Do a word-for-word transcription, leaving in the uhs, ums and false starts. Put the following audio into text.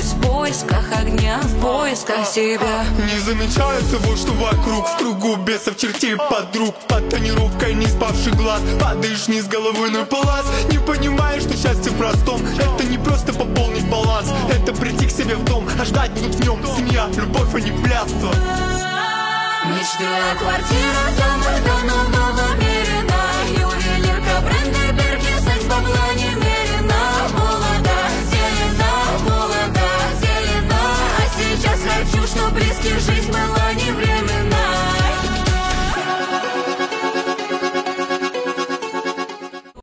в поисках огня, в поисках себя. Не замечая того, что вокруг, в кругу бесов, чертей, подруг. Под тонировкой не спавший глаз, падаешь вниз головой на палас. Не понимаешь, что счастье в простом. Это не просто пополнить баланс, это прийти к себе в дом, а ждать будут в нем семья, любовь, а не блядство. Мечты о квартирах, дома, дома,